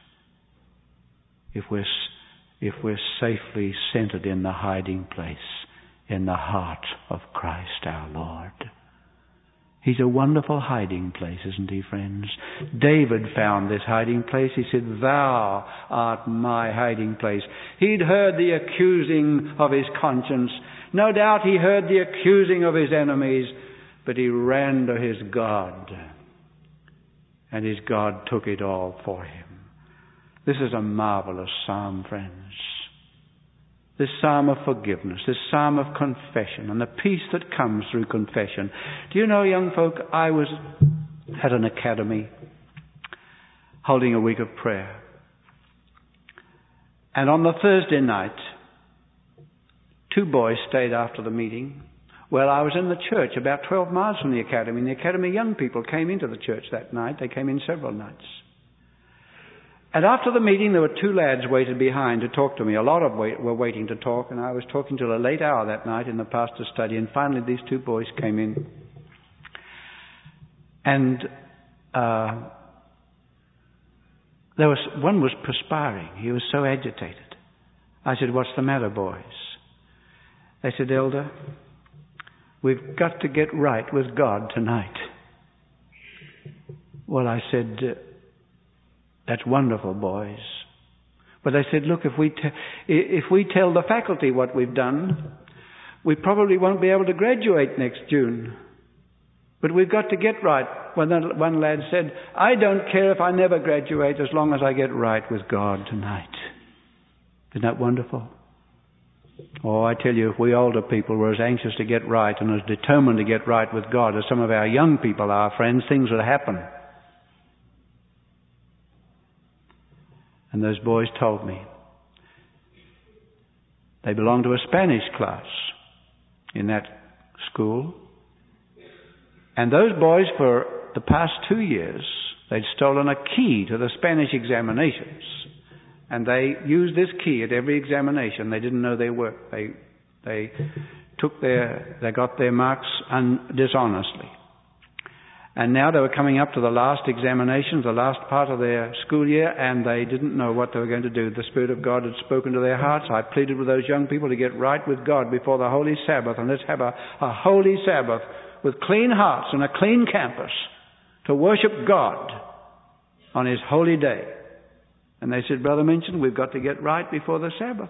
if we're, if we're safely centered in the hiding place, in the heart of Christ our Lord. He's a wonderful hiding place, isn't he, friends? David found this hiding place. He said, thou art my hiding place. He'd heard the accusing of his conscience. No doubt he heard the accusing of his enemies, but he ran to his God, and his God took it all for him. This is a marvelous psalm, friends. This psalm of forgiveness, this psalm of confession, and the peace that comes through confession. Do you know, young folk, I was at an academy holding a week of prayer. And on the Thursday night, two boys stayed after the meeting. Well, I was in the church about twelve miles from the academy, and the academy young people came into the church that night. They came in several nights. And after the meeting, there were two lads waited behind to talk to me. A lot of wait, were waiting to talk, and I was talking till a late hour that night in the pastor's study. And finally, these two boys came in. And uh, there was one was perspiring. He was so agitated. I said, what's the matter, boys? They said, Elder, we've got to get right with God tonight. Well, I said, that's wonderful, boys. But I said, look, if we te- if we tell the faculty what we've done, we probably won't be able to graduate next June. But we've got to get right. One, one lad said, I don't care if I never graduate as long as I get right with God tonight. Isn't that wonderful? Oh, I tell you, if we older people were as anxious to get right and as determined to get right with God as some of our young people are, friends, things would happen. And those boys told me they belonged to a Spanish class in that school. And those boys, for the past two years, they'd stolen a key to the Spanish examinations. And they used this key at every examination. They didn't know they worked. They, they took their, they got their marks un, dishonestly. And now they were coming up to the last examinations, the last part of their school year, and they didn't know what they were going to do. The Spirit of God had spoken to their hearts. I pleaded with those young people to get right with God before the Holy Sabbath, and let's have a, a holy Sabbath with clean hearts and a clean campus to worship God on His holy day. And they said, Brother Minchin, we've got to get right before the Sabbath.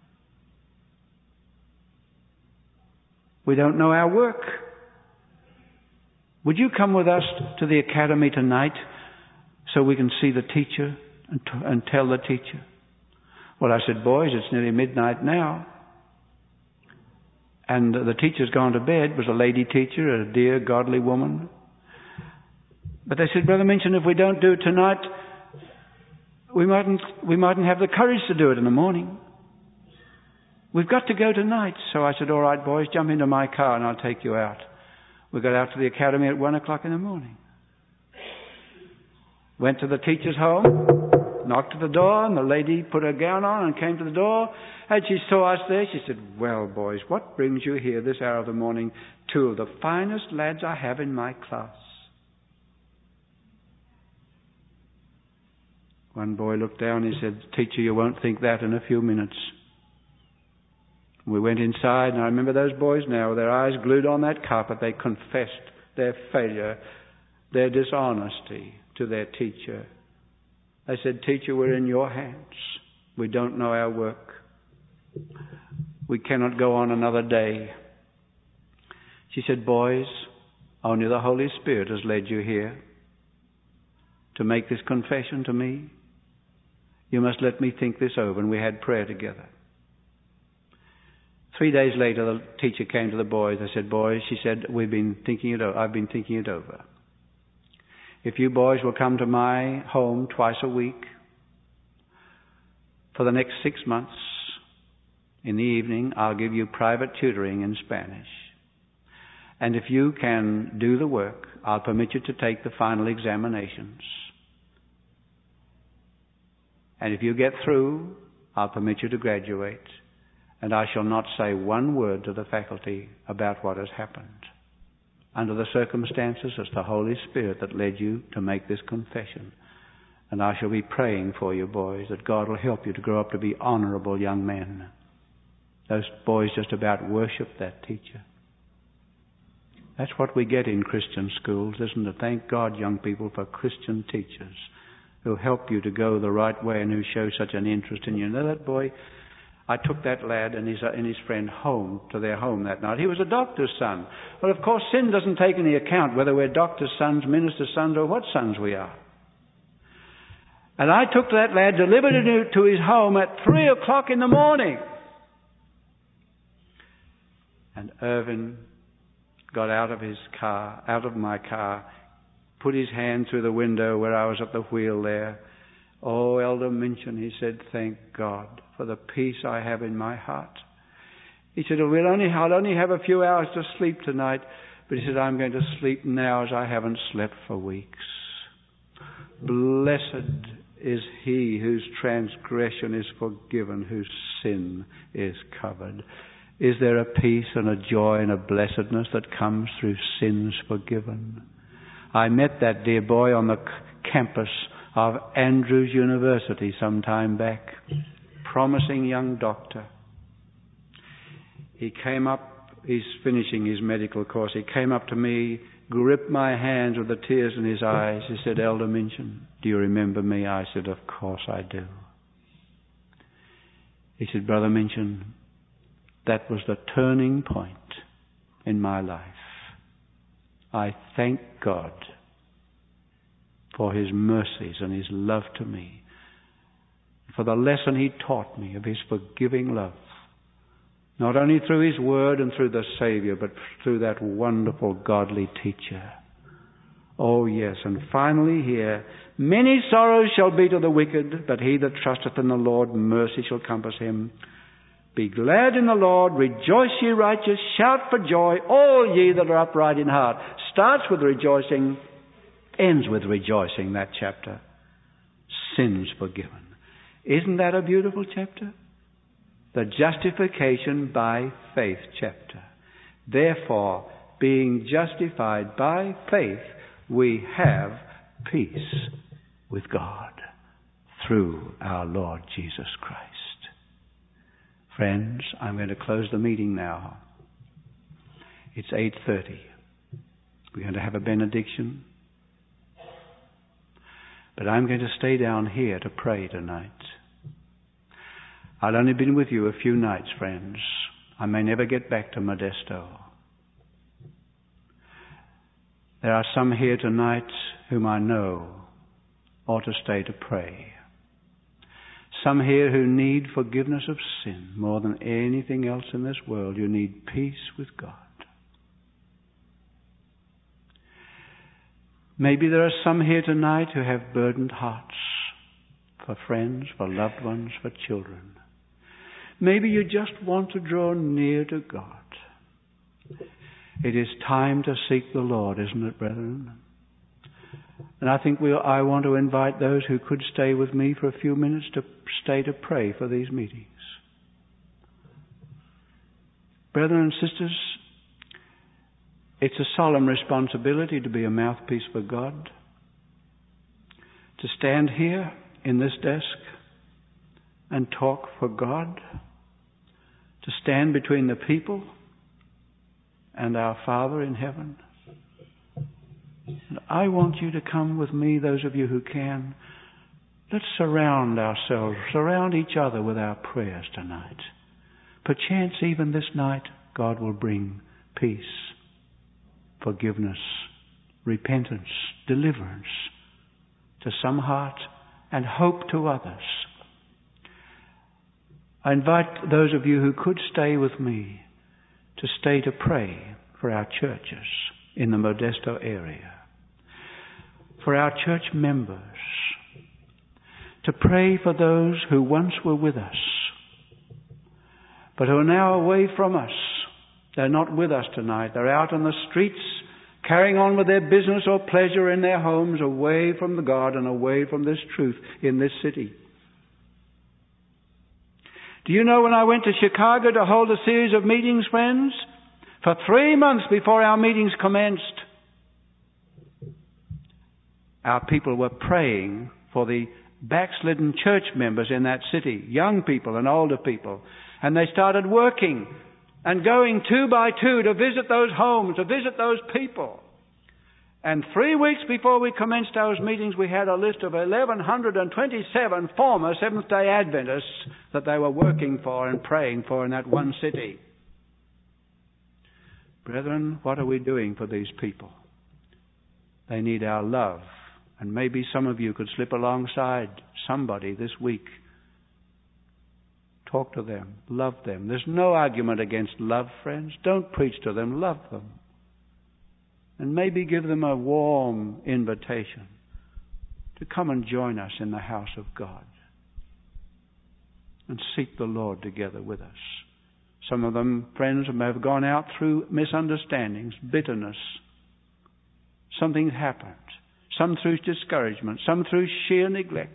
We don't know our work. Would you come with us to the academy tonight so we can see the teacher and, t- and tell the teacher? Well, I said, boys, it's nearly midnight now. And the teacher's gone to bed. It was a lady teacher, a dear, godly woman. But they said, Brother Minchin, if we don't do it tonight, we mightn't, we mightn't have the courage to do it in the morning. We've got to go tonight. So I said, all right, boys, jump into my car and I'll take you out. We got out to the academy at one o'clock in the morning. Went to the teacher's home, knocked at the door, and the lady put her gown on and came to the door. And she saw us there. She said, well, boys, what brings you here this hour of the morning? Two of the finest lads I have in my class. One boy looked down and he said, teacher, you won't think that in a few minutes. We went inside, and I remember those boys now, with their eyes glued on that carpet. They confessed their failure, their dishonesty to their teacher. They said, teacher, we're in your hands. We don't know our work. We cannot go on another day. She said, boys, only the Holy Spirit has led you here to make this confession to me. You must let me think this over. And we had prayer together. Three days later, the teacher came to the boys. I said, boys, she said, we've been thinking it over. I've been thinking it over. If you boys will come to my home twice a week for the next six months, in the evening, I'll give you private tutoring in Spanish. And if you can do the work, I'll permit you to take the final examinations. And if you get through, I'll permit you to graduate. And I shall not say one word to the faculty about what has happened. Under the circumstances, it's the Holy Spirit that led you to make this confession. And I shall be praying for you, boys, that God will help you to grow up to be honourable young men. Those boys just about worshipped that teacher. That's what we get in Christian schools, isn't it? Thank God, young people, for Christian teachers who help you to go the right way and who show such an interest in you. You know that boy? I took that lad and his, uh, and his friend home to their home that night. He was a doctor's son. Well, of course, sin doesn't take any account whether we're doctor's sons, minister's sons, or what sons we are. And I took that lad, delivered him to his home at three o'clock in the morning. And Irvin got out of his car, out of my car, put his hand through the window where I was at the wheel there. Oh, Elder Minchin, he said, thank God for the peace I have in my heart. He said, we'll only, I'll only have a few hours to sleep tonight. But he said, I'm going to sleep now as I haven't slept for weeks. Blessed is he whose transgression is forgiven, whose sin is covered. Is there a peace and a joy and a blessedness that comes through sins forgiven? I met that dear boy on the c- campus of Andrews University some time back. Promising young doctor. He came up, he's finishing his medical course. He came up to me, gripped my hands with the tears in his eyes. He said, Elder Minchin, do you remember me? I said, of course I do. He said, Brother Minchin, that was the turning point in my life. I thank God for his mercies and his love to me, for the lesson he taught me of his forgiving love, not only through his word and through the Savior, but through that wonderful godly teacher. Oh yes, and finally here, many sorrows shall be to the wicked, but he that trusteth in the Lord, mercy shall compass him. Be glad in the Lord, rejoice ye righteous, shout for joy, all ye that are upright in heart. Starts with rejoicing, ends with rejoicing, that chapter. Sins forgiven. Isn't that a beautiful chapter? The justification by faith chapter. Therefore, being justified by faith, we have peace with God through our Lord Jesus Christ. Friends, I'm going to close the meeting now. It's eight thirty. We're going to have a benediction. But I'm going to stay down here to pray tonight. I've only been with you a few nights, friends. I may never get back to Modesto. There are some here tonight whom I know ought to stay to pray. Some here who need forgiveness of sin more than anything else in this world. You need peace with God. Maybe there are some here tonight who have burdened hearts for friends, for loved ones, for children. Maybe you just want to draw near to God. It is time to seek the Lord, isn't it, brethren? And I think we'll, I want to invite those who could stay with me for a few minutes to stay to pray for these meetings. Brethren and sisters, it's a solemn responsibility to be a mouthpiece for God, to stand here in this desk and talk for God, to stand between the people and our Father in heaven. And I want you to come with me, those of you who can. Let's surround ourselves, surround each other with our prayers tonight. Perchance even this night, God will bring peace, forgiveness, repentance, deliverance to some heart and hope to others. I invite those of you who could stay with me to stay to pray for our churches in the Modesto area, for our church members, to pray for those who once were with us, but who are now away from us. They're not with us tonight. They're out on the streets, carrying on with their business or pleasure in their homes, away from the God and away from this truth in this city. Do you know when I went to Chicago to hold a series of meetings, friends? For three months before our meetings commenced, our people were praying for the backslidden church members in that city, young people and older people. And they started working and going two by two to visit those homes, to visit those people. And three weeks before we commenced those meetings, we had a list of eleven twenty-seven former Seventh-day Adventists that they were working for and praying for in that one city. Brethren, what are we doing for these people? They need our love. And maybe some of you could slip alongside somebody this week. Talk to them. Love them. There's no argument against love, friends. Don't preach to them. Love them. And maybe give them a warm invitation to come and join us in the house of God and seek the Lord together with us. Some of them, friends, may have gone out through misunderstandings, bitterness. Something happened. Some through discouragement, some through sheer neglect.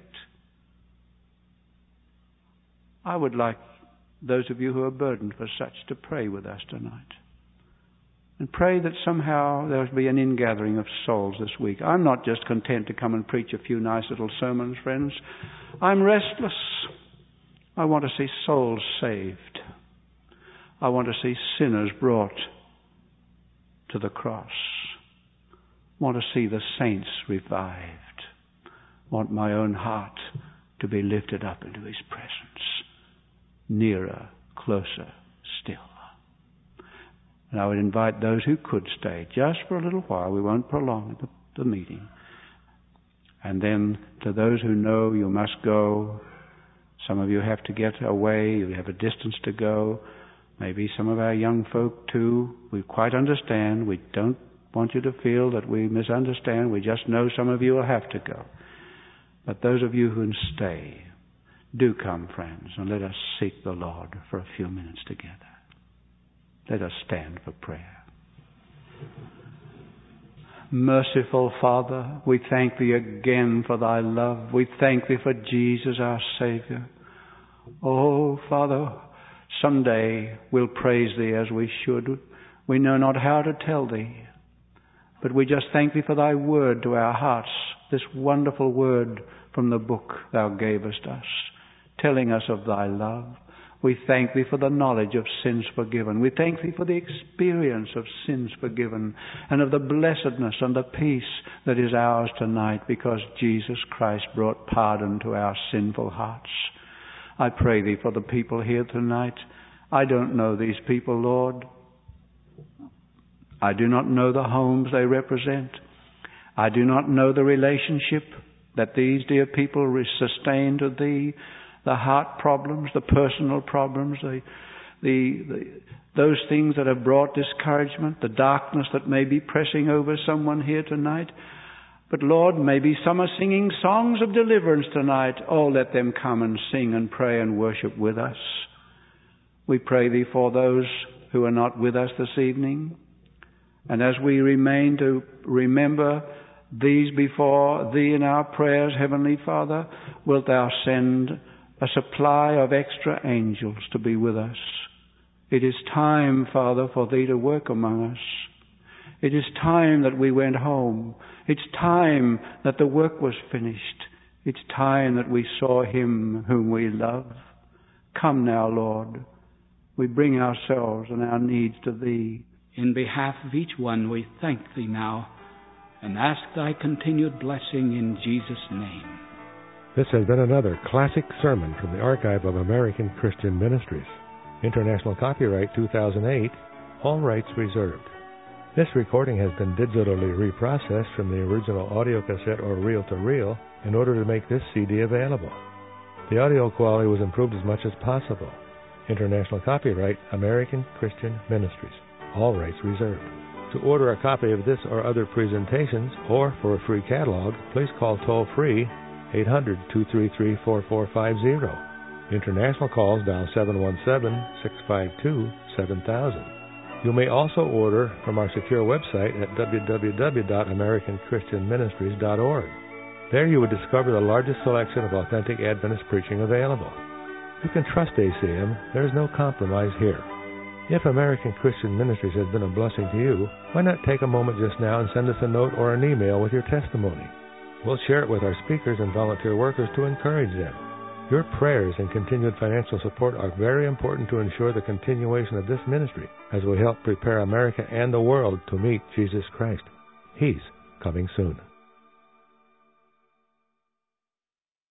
I would like those of you who are burdened for such to pray with us tonight. And pray that somehow there will be an ingathering of souls this week. I'm not just content to come and preach a few nice little sermons, friends. I'm restless. I want to see souls saved. I want to see sinners brought to the cross. I want to see the saints revived. I want my own heart to be lifted up into His presence. Nearer, closer still. And I would invite those who could stay just for a little while. We won't prolong the, the meeting. And then to those who know you must go, some of you have to get away, you have a distance to go. Maybe some of our young folk too. We quite understand. We don't want you to feel that we misunderstand. We just know some of you will have to go. But those of you who can stay, do come, friends, and let us seek the Lord for a few minutes together. Let us stand for prayer. Merciful Father, we thank Thee again for Thy love. We thank Thee for Jesus, our Savior. Oh, Father, someday we'll praise Thee as we should. We know not how to tell Thee. But we just thank Thee for Thy word to our hearts, this wonderful word from the book Thou gavest us, telling us of Thy love. We thank Thee for the knowledge of sins forgiven. We thank Thee for the experience of sins forgiven and of the blessedness and the peace that is ours tonight because Jesus Christ brought pardon to our sinful hearts. I pray Thee for the people here tonight. I don't know these people, Lord. I do not know the homes they represent. I do not know the relationship that these dear people sustain to Thee, the heart problems, the personal problems, the, the, the, those things that have brought discouragement, the darkness that may be pressing over someone here tonight. But Lord, maybe some are singing songs of deliverance tonight. Oh, let them come and sing and pray and worship with us. We pray Thee for those who are not with us this evening. And as we remain to remember these before Thee in our prayers, Heavenly Father, wilt Thou send a supply of extra angels to be with us. It is time, Father, for Thee to work among us. It is time that we went home. It's time that the work was finished. It's time that we saw Him whom we love. Come now, Lord. We bring ourselves and our needs to Thee. In behalf of each one, we thank Thee now and ask Thy continued blessing in Jesus' name. This has been another classic sermon from the Archive of American Christian Ministries. International copyright two thousand eight, all rights reserved. This recording has been digitally reprocessed from the original audio cassette or reel-to-reel in order to make this C D available. The audio quality was improved as much as possible. International copyright American Christian Ministries, all rights reserved. To order a copy of this or other presentations, or for a free catalog, please call toll-free eight hundred, two three three, four four five zero. International calls dial seven one seven, six five two, seven thousand. You may also order from our secure website at w w w dot american christian ministries dot org. There you would discover the largest selection of authentic Adventist preaching available. You can trust A C M. There is no compromise here. If American Christian Ministries has been a blessing to you, why not take a moment just now and send us a note or an email with your testimony? We'll share it with our speakers and volunteer workers to encourage them. Your prayers and continued financial support are very important to ensure the continuation of this ministry as we help prepare America and the world to meet Jesus Christ. He's coming soon.